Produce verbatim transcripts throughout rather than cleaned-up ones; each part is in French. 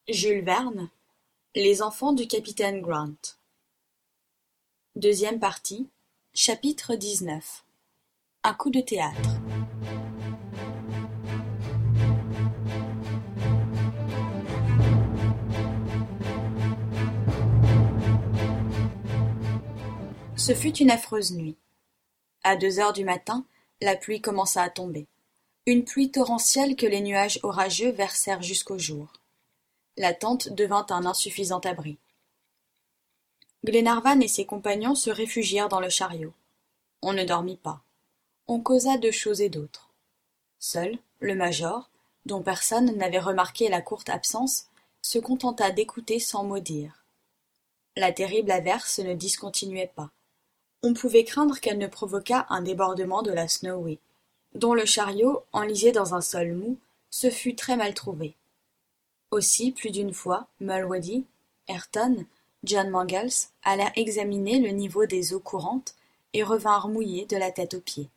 Jules Verne, Les enfants du capitaine Grant. Deuxième partie, chapitre dix-neuf. Un coup de théâtre. Ce fut une affreuse nuit. À deux heures du matin, la pluie commença à tomber. Une pluie torrentielle que les nuages orageux versèrent jusqu'au jour. La tente devint un insuffisant abri. Glenarvan et ses compagnons se réfugièrent dans le chariot. On ne dormit pas. On causa de choses et d'autres. Seul, le major, dont personne n'avait remarqué la courte absence, se contenta d'écouter sans mot dire. La terrible averse ne discontinuait pas. On pouvait craindre qu'elle ne provoquât un débordement de la Snowy, dont le chariot, enlisé dans un sol mou, se fût très mal trouvé. Aussi, plus d'une fois, Mulrady, Ayrton, John Mangles allèrent examiner le niveau des eaux courantes et revinrent mouillés de la tête aux pieds.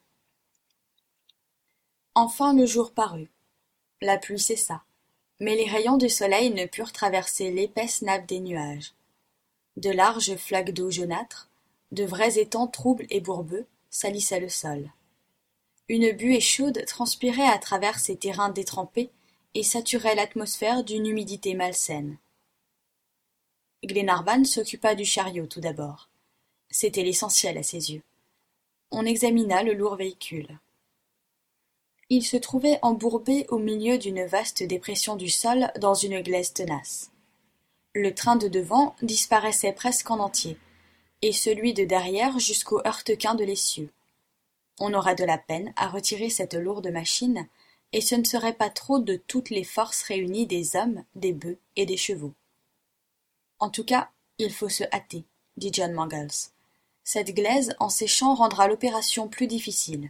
Enfin le jour parut. La pluie cessa, mais les rayons du soleil ne purent traverser l'épaisse nappe des nuages. De larges flaques d'eau jaunâtres, de vrais étangs troubles et bourbeux, salissaient le sol. Une buée chaude transpirait à travers ces terrains détrempés et saturait l'atmosphère d'une humidité malsaine. Glenarvan s'occupa du chariot tout d'abord. C'était l'essentiel à ses yeux. On examina le lourd véhicule. Il se trouvait embourbé au milieu d'une vaste dépression du sol dans une glaise tenace. Le train de devant disparaissait presque en entier, et celui de derrière jusqu'au heurtequin de l'essieu. On aura de la peine à retirer cette lourde machine, et ce ne serait pas trop de toutes les forces réunies des hommes, des bœufs et des chevaux. En tout cas, il faut se hâter, dit John Mangles. Cette glaise en séchant rendra l'opération plus difficile.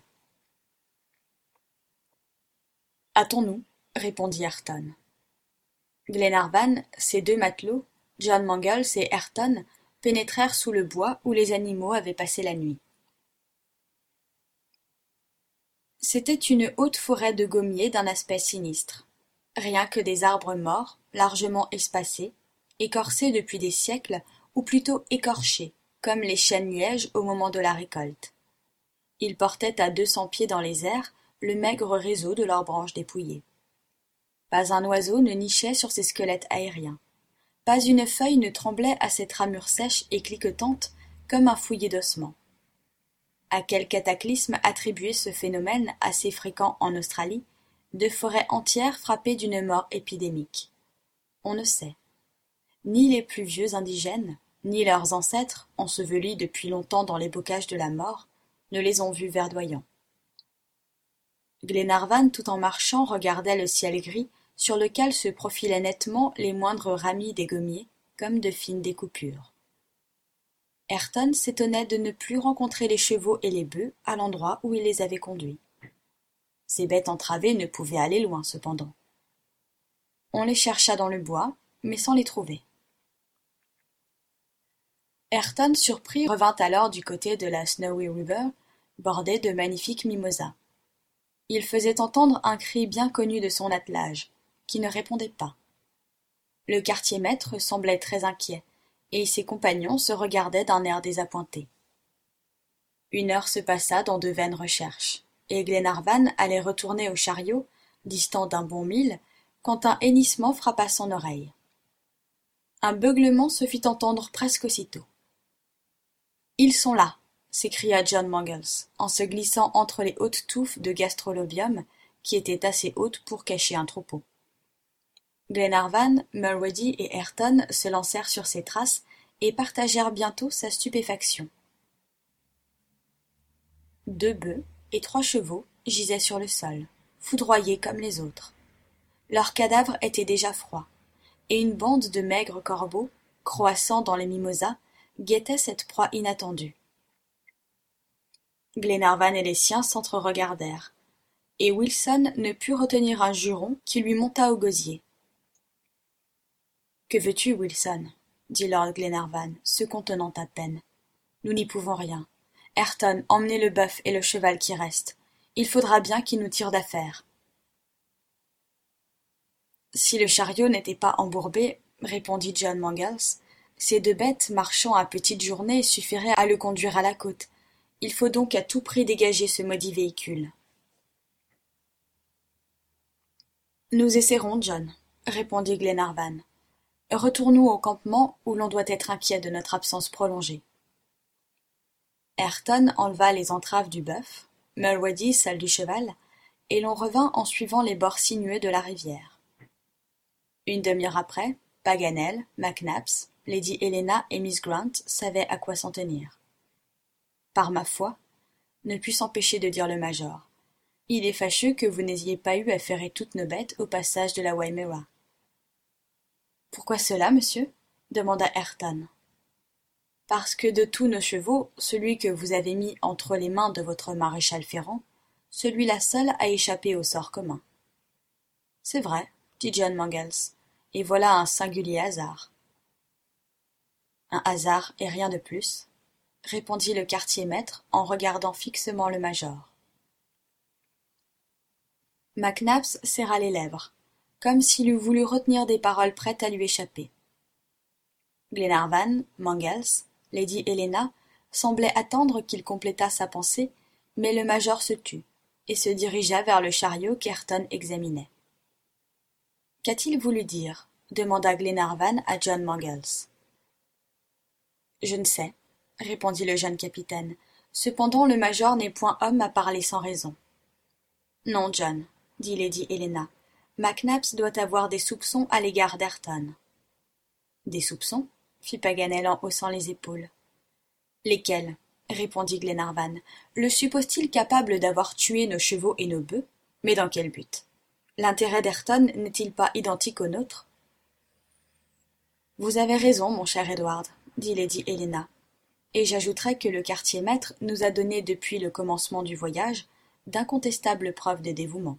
Hâtons-nous, répondit Ayrton. Glenarvan, ses deux matelots, John Mangles et Ayrton, pénétrèrent sous le bois où les animaux avaient passé la nuit. C'était une haute forêt de gommiers d'un aspect sinistre. Rien que des arbres morts, largement espacés, écorcés depuis des siècles, ou plutôt écorchés, comme les chênes-lièges au moment de la récolte. Ils portaient à deux cents pieds dans les airs le maigre réseau de leurs branches dépouillées. Pas un oiseau ne nichait sur ces squelettes aériens. Pas une feuille ne tremblait à cette ramure sèche et cliquetante comme un fouillis d'ossements. À quel cataclysme attribuer ce phénomène assez fréquent en Australie, de forêts entières frappées d'une mort épidémique? On ne sait. Ni les plus vieux indigènes, ni leurs ancêtres, ensevelis depuis longtemps dans les bocages de la mort, ne les ont vus verdoyants. Glenarvan, tout en marchant, regardait le ciel gris, sur lequel se profilaient nettement les moindres ramis des gommiers, comme de fines découpures. Ayrton s'étonnait de ne plus rencontrer les chevaux et les bœufs à l'endroit où il les avait conduits. Ces bêtes entravées ne pouvaient aller loin, cependant. On les chercha dans le bois, mais sans les trouver. Ayrton, surpris, revint alors du côté de la Snowy River, bordée de magnifiques mimosas. Il faisait entendre un cri bien connu de son attelage, qui ne répondait pas. Le quartier-maître semblait très inquiet, et ses compagnons se regardaient d'un air désappointé. Une heure se passa dans de vaines recherches, et Glenarvan allait retourner au chariot, distant d'un bon mille, quand un hennissement frappa son oreille. Un beuglement se fit entendre presque aussitôt. « Ils sont là !» s'écria John Mangles, en se glissant entre les hautes touffes de gastrolobium qui étaient assez hautes pour cacher un troupeau. Glenarvan, Mulrady et Ayrton se lancèrent sur ses traces et partagèrent bientôt sa stupéfaction. Deux bœufs et trois chevaux gisaient sur le sol, foudroyés comme les autres. Leurs cadavres étaient déjà froids, et une bande de maigres corbeaux, croassant dans les mimosas, guettait cette proie inattendue. Glenarvan et les siens s'entre-regardèrent, et Wilson ne put retenir un juron qui lui monta au gosier. « Que veux-tu, Wilson ?» dit lord Glenarvan, se contenant à peine. « Nous n'y pouvons rien. Ayrton, emmenez le bœuf et le cheval qui restent. Il faudra bien qu'ils nous tirent d'affaire. » Si le chariot n'était pas embourbé, répondit John Mangles, ces deux bêtes marchant à petite journée suffiraient à le conduire à la côte. Il faut donc à tout prix dégager ce maudit véhicule. Nous essaierons, John, répondit Glenarvan. Retournons au campement où l'on doit être inquiet de notre absence prolongée. Ayrton enleva les entraves du bœuf, Mulrady celles du cheval, et l'on revint en suivant les bords sinueux de la rivière. Une demi-heure après, Paganel, Mac Nabbs, Lady Helena et Miss Grant savaient à quoi s'en tenir. Par ma foi, ne put s'empêcher de dire le major, il est fâcheux que vous n'ayez pas eu à ferrer toutes nos bêtes au passage de la Wimmera. Pourquoi cela, monsieur demanda Ayrton. Parce que de tous nos chevaux, celui que vous avez mis entre les mains de votre maréchal Ferrand, celui-là seul a échappé au sort commun. C'est vrai, dit John Mangles, et voilà un singulier hasard. Un hasard et rien de plus, répondit le quartier-maître en regardant fixement le major. Mac Nabbs serra les lèvres, comme s'il eût voulu retenir des paroles prêtes à lui échapper. Glenarvan, Mangles, Lady Helena semblaient attendre qu'il complétât sa pensée, mais le major se tut et se dirigea vers le chariot qu'Ayrton examinait. Qu'a-t-il voulu dire demanda Glenarvan à John Mangles. Je ne sais, répondit le jeune capitaine. Cependant le major n'est point homme à parler sans raison. Non, John, dit Lady Helena. Mac Nabbs doit avoir des soupçons à l'égard d'Ayrton. Des soupçons fit Paganel en haussant les épaules. Lesquels répondit Glenarvan. Le suppose-t-il capable d'avoir tué nos chevaux et nos bœufs? Mais dans quel but? L'intérêt d'Ayrton n'est-il pas identique au nôtre? Vous avez raison, mon cher Edward, dit Lady Helena, et j'ajouterai que le quartier-maître nous a donné depuis le commencement du voyage d'incontestables preuves de dévouement.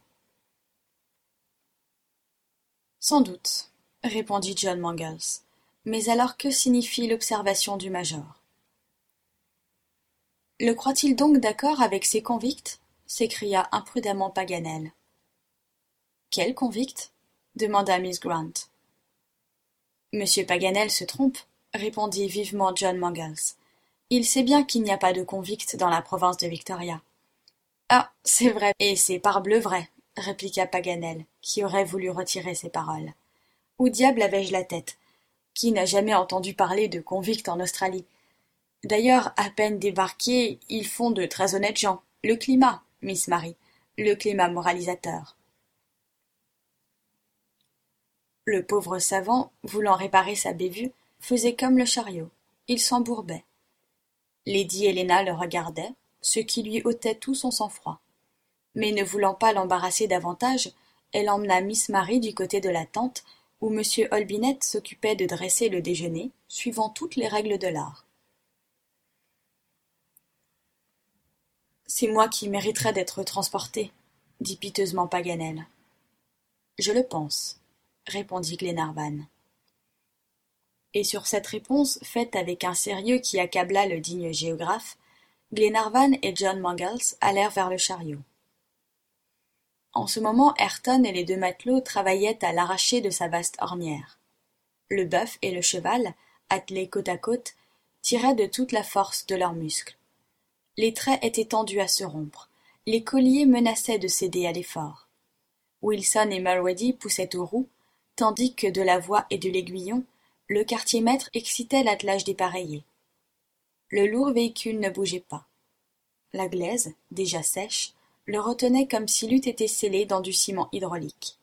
Sans doute, répondit John Mangles, mais alors que signifie l'observation du major? Le croit-il donc d'accord avec ses convicts? S'écria imprudemment Paganel. Quel convict? Demanda Miss Grant. Monsieur Paganel se trompe, répondit vivement John Mangles. Il sait bien qu'il n'y a pas de convict dans la province de Victoria. Ah, c'est vrai, et c'est parbleu vrai, répliqua Paganel, qui aurait voulu retirer ses paroles. Où diable avais-je la tête? Qui n'a jamais entendu parler de convicts en Australie? D'ailleurs, à peine débarqués, ils font de très honnêtes gens. Le climat, Miss Marie, le climat moralisateur. Le pauvre savant, voulant réparer sa bévue, faisait comme le chariot. Il s'embourbait. Lady Helena le regardait, ce qui lui ôtait tout son sang-froid. Mais ne voulant pas l'embarrasser davantage, elle emmena Miss Marie du côté de la tente, où Monsieur Olbinett s'occupait de dresser le déjeuner, suivant toutes les règles de l'art. C'est moi qui mériterais d'être transporté, dit piteusement Paganel. Je le pense, répondit Glenarvan. Et sur cette réponse, faite avec un sérieux qui accabla le digne géographe, Glenarvan et John Mangles allèrent vers le chariot. En ce moment, Ayrton et les deux matelots travaillaient à l'arracher de sa vaste ornière. Le bœuf et le cheval, attelés côte à côte, tiraient de toute la force de leurs muscles. Les traits étaient tendus à se rompre, les colliers menaçaient de céder à l'effort. Wilson et Mulrady poussaient aux roues, tandis que de la voie et de l'aiguillon, le quartier-maître excitait l'attelage dépareillé. Le lourd véhicule ne bougeait pas. La glaise, déjà sèche, le retenait comme s'il eût été scellé dans du ciment hydraulique.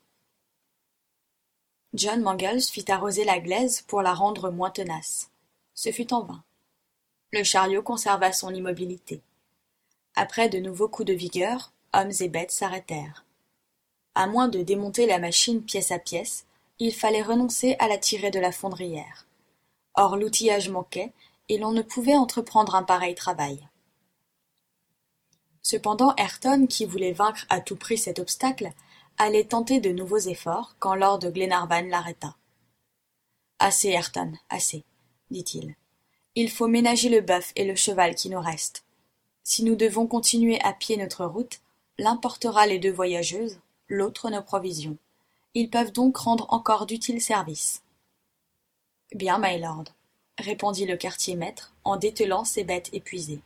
John Mangles fit arroser la glaise pour la rendre moins tenace. Ce fut en vain. Le chariot conserva son immobilité. Après de nouveaux coups de vigueur, hommes et bêtes s'arrêtèrent. À moins de démonter la machine pièce à pièce, il fallait renoncer à la tirer de la fondrière. Or l'outillage manquait, et l'on ne pouvait entreprendre un pareil travail. Cependant Ayrton, qui voulait vaincre à tout prix cet obstacle, allait tenter de nouveaux efforts quand lord Glenarvan l'arrêta. « Assez, Ayrton, assez, dit-il. Il faut ménager le bœuf et le cheval qui nous restent. Si nous devons continuer à pied notre route, l'un portera les deux voyageuses, l'autre nos provisions, Ils peuvent donc rendre encore d'utiles services. Bien, my lord, répondit le quartier-maître en dételant ses bêtes épuisées.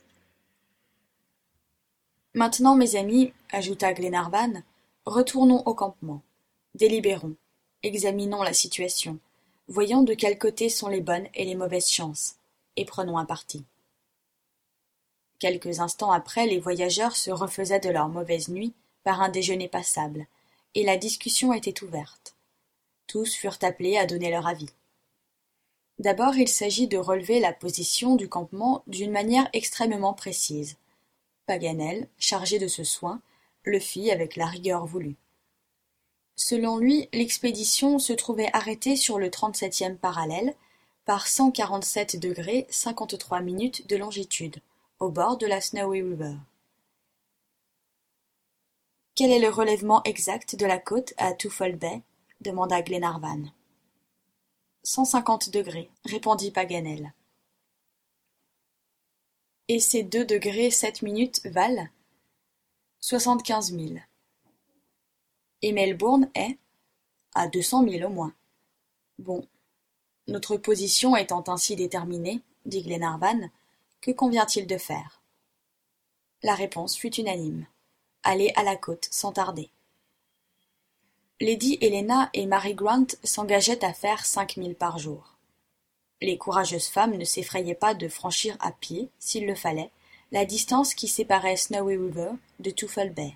Maintenant, mes amis, ajouta Glenarvan, retournons au campement. Délibérons, examinons la situation, voyons de quel côté sont les bonnes et les mauvaises chances, et prenons un parti. Quelques instants après, les voyageurs se refaisaient de leur mauvaise nuit par un déjeuner passable, et la discussion était ouverte. Tous furent appelés à donner leur avis. D'abord, il s'agit de relever la position du campement d'une manière extrêmement précise. Paganel, chargé de ce soin, le fit avec la rigueur voulue. Selon lui, l'expédition se trouvait arrêtée sur le trente-septième parallèle, par cent quarante-sept degrés cinquante-trois minutes de longitude, au bord de la Snowy River. Quel est le relèvement exact de la côte à Twofold Bay? Demanda Glenarvan. Cent cinquante degrés, répondit Paganel. Et ces deux degrés sept minutes valent soixante-quinze milles. Et Melbourne est à deux cents milles au moins. Bon, notre position étant ainsi déterminée, dit Glenarvan, que convient-il de faire? La réponse fut unanime. Aller à la côte sans tarder. Lady Helena et Mary Grant s'engageaient à faire cinq milles par jour. Les courageuses femmes ne s'effrayaient pas de franchir à pied, s'il le fallait, la distance qui séparait Snowy River de Twofold Bay.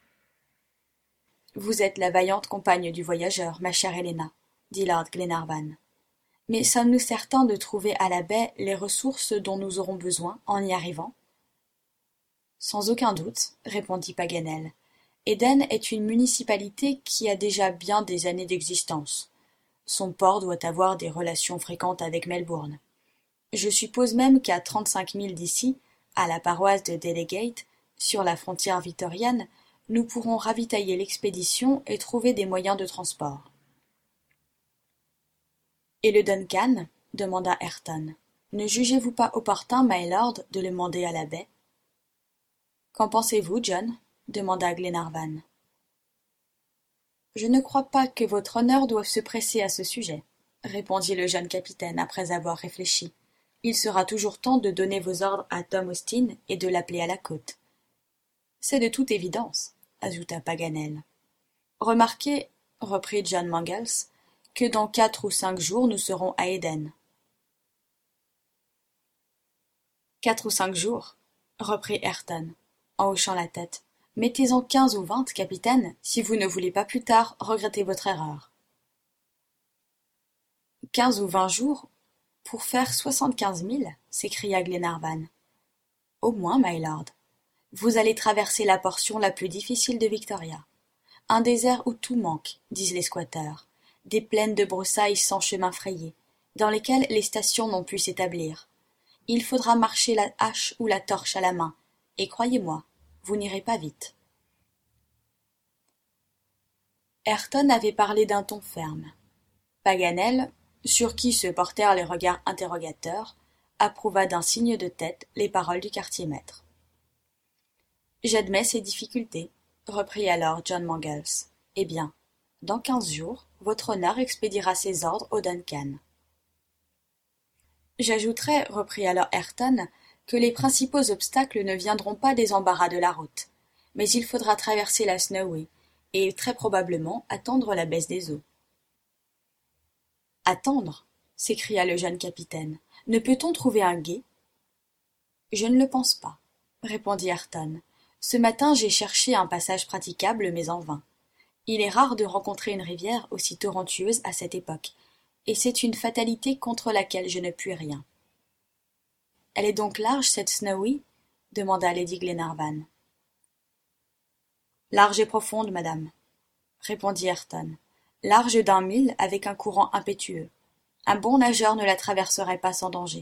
Vous êtes la vaillante compagne du voyageur, ma chère Helena, dit Lord Glenarvan. Mais sommes-nous certains de trouver à la baie les ressources dont nous aurons besoin en y arrivant? Sans aucun doute, répondit Paganel. Éden est une municipalité qui a déjà bien des années d'existence. Son port doit avoir des relations fréquentes avec Melbourne. Je suppose même qu'à trente-cinq milles d'ici, à la paroisse de Delegate, sur la frontière victorienne, nous pourrons ravitailler l'expédition et trouver des moyens de transport. Et le Duncan? Demanda Ayrton. Ne jugez-vous pas opportun, my lord, de le mander à la baie? Qu'en pensez-vous, John? Demanda Glenarvan. Je ne crois pas que votre honneur doive se presser à ce sujet, répondit le jeune capitaine après avoir réfléchi. Il sera toujours temps de donner vos ordres à Tom Austin et de l'appeler à la côte. C'est de toute évidence, ajouta Paganel. Remarquez, reprit John Mangles, que dans quatre ou cinq jours nous serons à Éden. Quatre ou cinq jours, reprit Ayrton, en hochant la tête. Mettez-en quinze ou vingt, capitaine, si vous ne voulez pas plus tard regretter votre erreur. Quinze ou vingt jours pour faire soixante-quinze milles, s'écria Glenarvan. Au moins, my lord. Vous allez traverser la portion la plus difficile de Victoria. Un désert où tout manque, disent les squatteurs. Des plaines de broussailles sans chemin frayé, dans lesquelles les stations n'ont pu s'établir. Il faudra marcher la hache ou la torche à la main, et croyez-moi, vous n'irez pas vite. Ayrton avait parlé d'un ton ferme. Paganel, sur qui se portèrent les regards interrogateurs, approuva d'un signe de tête les paroles du quartier-maître. J'admets ces difficultés, reprit alors John Mangles. Eh bien, dans quinze jours, votre honneur expédiera ses ordres au Duncan. J'ajouterai, reprit alors Ayrton, que les principaux obstacles ne viendront pas des embarras de la route, mais il faudra traverser la Snowy, et très probablement attendre la baisse des eaux. Attendre, s'écria le jeune capitaine. Ne peut-on trouver un gué? Je ne le pense pas, répondit Ayrton. Ce matin j'ai cherché un passage praticable, mais en vain. Il est rare de rencontrer une rivière aussi torrentueuse à cette époque, et c'est une fatalité contre laquelle je ne puis rien. Elle est donc large, cette Snowy? Demanda lady Glenarvan. Large et profonde, madame, répondit Ayrton. Large d'un mille avec un courant impétueux. Un bon nageur ne la traverserait pas sans danger.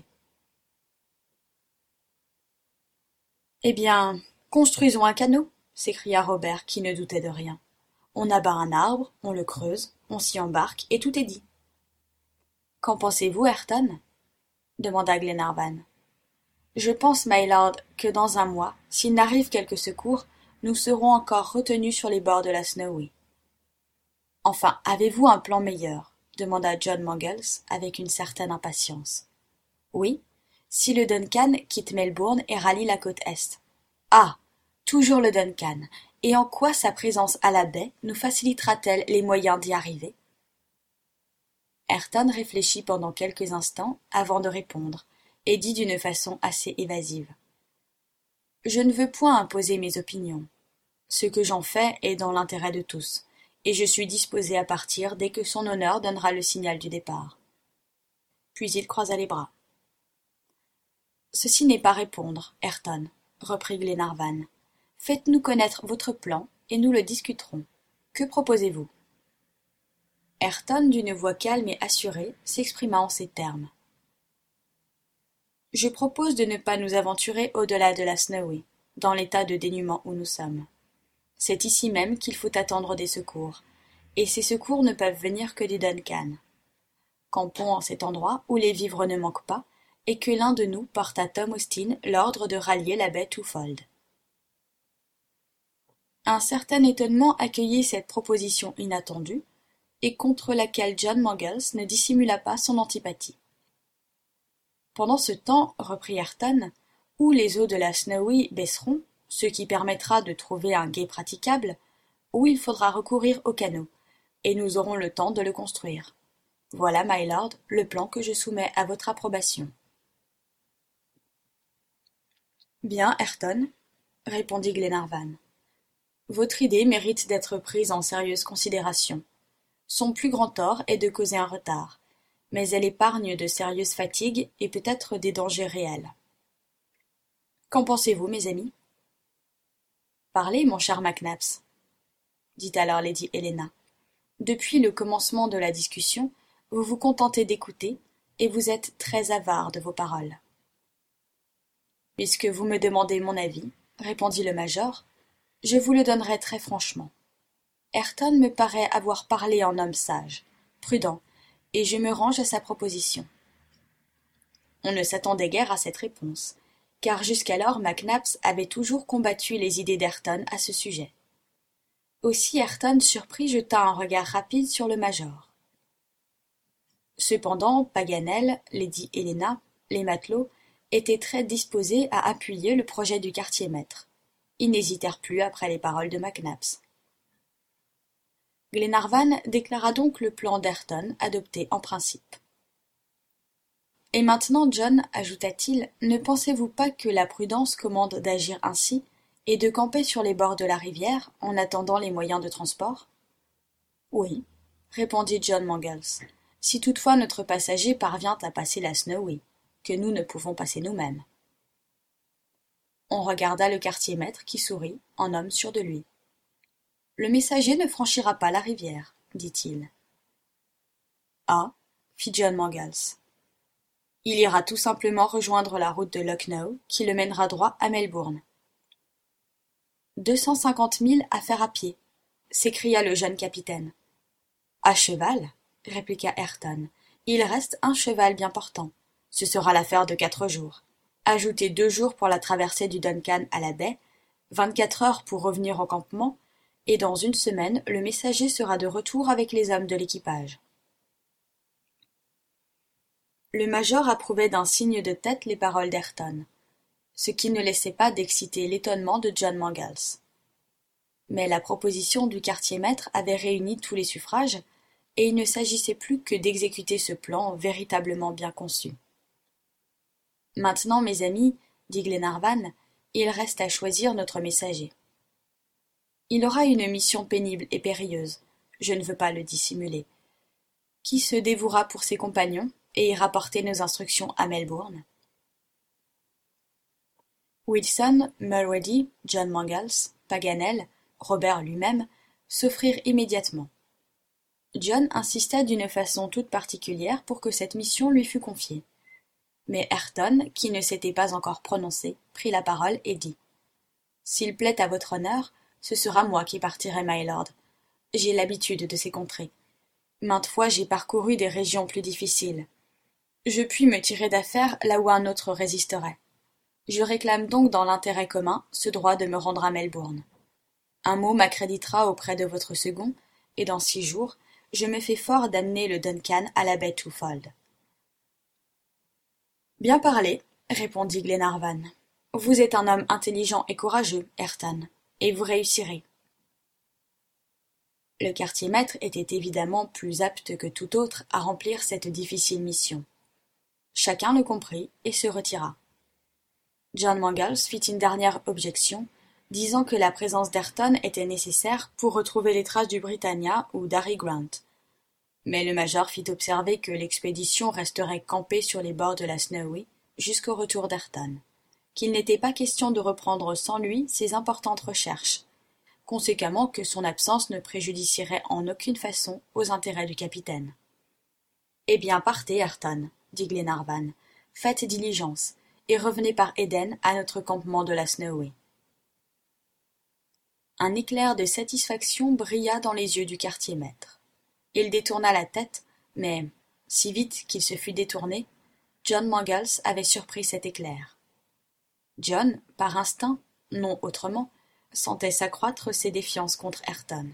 Eh bien, construisons un canot, s'écria Robert, qui ne doutait de rien. On abat un arbre, on le creuse, on s'y embarque, et tout est dit. Qu'en pensez-vous, Ayrton? demanda Glenarvan. Je pense, my lord, que dans un mois, s'il n'arrive quelque secours, nous serons encore retenus sur les bords de la Snowy. Enfin, avez-vous un plan meilleur? Demanda John Mangles avec une certaine impatience. Oui, si le Duncan quitte Melbourne et rallie la côte Est. Ah! Toujours le Duncan. Et en quoi sa présence à la baie nous facilitera-t-elle les moyens d'y arriver? Ayrton réfléchit pendant quelques instants avant de répondre, et dit d'une façon assez évasive. Je ne veux point imposer mes opinions. Ce que j'en fais est dans l'intérêt de tous, et je suis disposé à partir dès que son honneur donnera le signal du départ. Puis il croisa les bras. Ceci n'est pas répondre, Ayrton, reprit Glenarvan. Faites-nous connaître votre plan, et nous le discuterons. Que proposez-vous? Ayrton, d'une voix calme et assurée, s'exprima en ces termes. Je propose de ne pas nous aventurer au-delà de la Snowy, dans l'état de dénuement où nous sommes. C'est ici même qu'il faut attendre des secours, et ces secours ne peuvent venir que du Duncan. Campons en cet endroit où les vivres ne manquent pas, et que l'un de nous porte à Tom Austin l'ordre de rallier la baie Twofold. Un certain étonnement accueillit cette proposition inattendue, et contre laquelle John Mangles ne dissimula pas son antipathie. Pendant ce temps, reprit Ayrton, où les eaux de la Snowy baisseront, ce qui permettra de trouver un gué praticable, où il faudra recourir au canot, et nous aurons le temps de le construire. Voilà, my lord, le plan que je soumets à votre approbation. Bien, Ayrton, répondit Glenarvan. Votre idée mérite d'être prise en sérieuse considération. Son plus grand tort est de causer un retard, mais elle épargne de sérieuses fatigues et peut-être des dangers réels. Qu'en pensez-vous, mes amis? Parlez, mon cher Mac Nabbs, dit alors lady Helena. Depuis le commencement de la discussion, vous vous contentez d'écouter, et vous êtes très avare de vos paroles. Puisque vous me demandez mon avis, répondit le major, je vous le donnerai très franchement. Ayrton me paraît avoir parlé en homme sage, prudent, et je me range à sa proposition. On ne s'attendait guère à cette réponse, car jusqu'alors Mac Nabbs avait toujours combattu les idées d'Ayrton à ce sujet. Aussi Ayrton, surpris, jeta un regard rapide sur le major. Cependant, Paganel, lady Helena, les matelots, étaient très disposés à appuyer le projet du quartier-maître. Ils n'hésitèrent plus après les paroles de Mac Nabbs. Glenarvan déclara donc le plan d'Ayrton adopté en principe. Et maintenant, John, ajouta-t-il, ne pensez-vous pas que la prudence commande d'agir ainsi et de camper sur les bords de la rivière en attendant les moyens de transport? Oui, répondit John Mangles, si toutefois notre passager parvient à passer la Snowy, que nous ne pouvons passer nous-mêmes. On regarda le quartier-maître qui sourit, en homme sûr de lui. Le messager ne franchira pas la rivière, dit-il. Ah, fit John Mangles. Il ira tout simplement rejoindre la route de Lucknow, qui le mènera droit à Melbourne. Deux cent cinquante milles à faire à pied, s'écria le jeune capitaine. À cheval, répliqua Ayrton. Il reste un cheval bien portant. Ce sera l'affaire de quatre jours. Ajoutez deux jours pour la traversée du Duncan à la baie, vingt-quatre heures pour revenir au campement, et dans une semaine, le messager sera de retour avec les hommes de l'équipage. Le major approuvait d'un signe de tête les paroles d'Ayrton, ce qui ne laissait pas d'exciter l'étonnement de John Mangles. Mais la proposition du quartier-maître avait réuni tous les suffrages, et il ne s'agissait plus que d'exécuter ce plan véritablement bien conçu. Maintenant, mes amis, dit Glenarvan, il reste à choisir notre messager. Il aura une mission pénible et périlleuse, je ne veux pas le dissimuler. Qui se dévouera pour ses compagnons et ira porter nos instructions à Melbourne? Wilson, Mulrady, John Mangles, Paganel, Robert lui-même s'offrirent immédiatement. John insista d'une façon toute particulière pour que cette mission lui fût confiée. Mais Ayrton, qui ne s'était pas encore prononcé, prit la parole et dit « S'il plaît à votre honneur, ce sera moi qui partirai, my lord. J'ai l'habitude de ces contrées. Maintes fois j'ai parcouru des régions plus difficiles. Je puis me tirer d'affaire là où un autre résisterait. Je réclame donc dans l'intérêt commun ce droit de me rendre à Melbourne. Un mot m'accréditera auprès de votre second, et dans six jours, je me fais fort d'amener le Duncan à la baie Twofold. Bien parlé, répondit Glenarvan. Vous êtes un homme intelligent et courageux, Ayrton, et vous réussirez. Le quartier-maître était évidemment plus apte que tout autre à remplir cette difficile mission. Chacun le comprit et se retira. John Mangles fit une dernière objection, disant que la présence d'Ayrton était nécessaire pour retrouver les traces du Britannia ou d'Harry Grant. Mais le major fit observer que l'expédition resterait campée sur les bords de la Snowy jusqu'au retour d'Ayrton, qu'il n'était pas question de reprendre sans lui ses importantes recherches, conséquemment que son absence ne préjudicierait en aucune façon aux intérêts du capitaine. « Eh bien, partez, Ayrton, dit Glenarvan, faites diligence, et revenez par Éden à notre campement de la Snowy. » Un éclair de satisfaction brilla dans les yeux du quartier-maître. Il détourna la tête, mais, si vite qu'il se fût détourné, John Mangles avait surpris cet éclair. John, par instinct, non autrement, sentait s'accroître ses défiances contre Ayrton.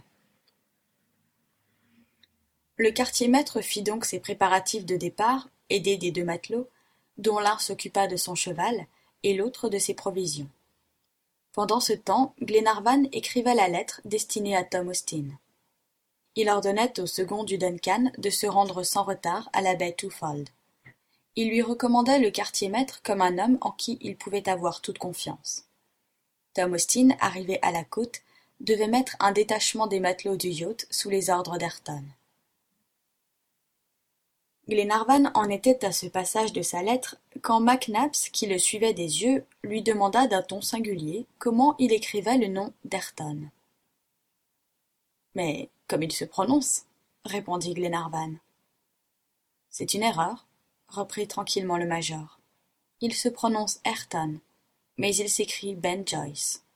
Le quartier-maître fit donc ses préparatifs de départ, aidé des deux matelots, dont l'un s'occupa de son cheval et l'autre de ses provisions. Pendant ce temps, Glenarvan écrivait la lettre destinée à Tom Austin. Il ordonnait au second du Duncan de se rendre sans retard à la baie Twofold. Il lui recommandait le quartier-maître comme un homme en qui il pouvait avoir toute confiance. Tom Austin, arrivé à la côte, devait mettre un détachement des matelots du yacht sous les ordres d'Ayrton. Glenarvan en était à ce passage de sa lettre quand Mac Nabbs, qui le suivait des yeux, lui demanda d'un ton singulier comment il écrivait le nom d'Ayrton. « Mais comme il se prononce, répondit Glenarvan. « C'est une erreur, reprit tranquillement le major. Il se prononce Ayrton, mais il s'écrit Ben Joyce.